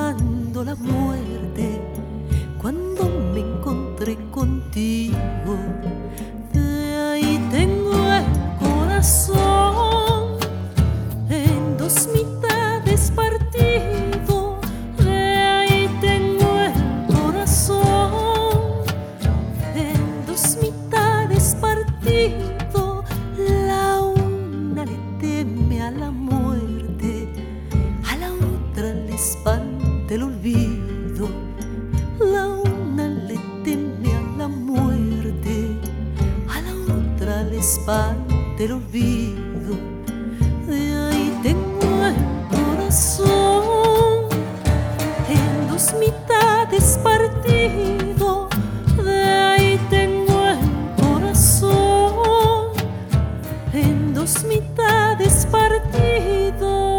buscando la muerte cuando me encontré contigo. De ahí tengo el corazón en dos mitades partido. De ahí tengo el corazón en dos mitades partido. La una le teme a la muerte, a la otra le espanta el olvido. La una le teme a la muerte, a la otra le espanta el olvido. De ahí tengo el corazón en dos mitades partido. De ahí tengo el corazón en dos mitades partido.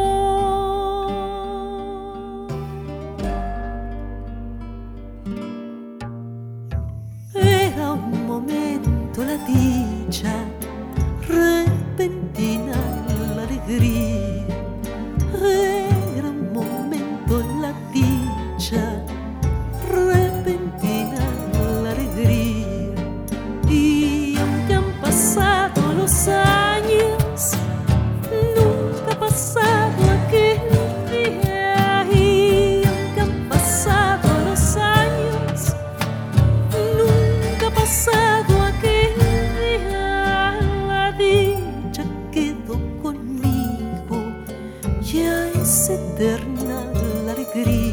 Era un momento la dicha, repentina la alegría. Era un momento la dicha, repentina la alegría. Y aunque han pasado los años, nunca ha pasado aquel día. Y aunque han pasado los años, nunca ha pasado aquel día. La dicha quedó conmigo, ya es eterna la alegría.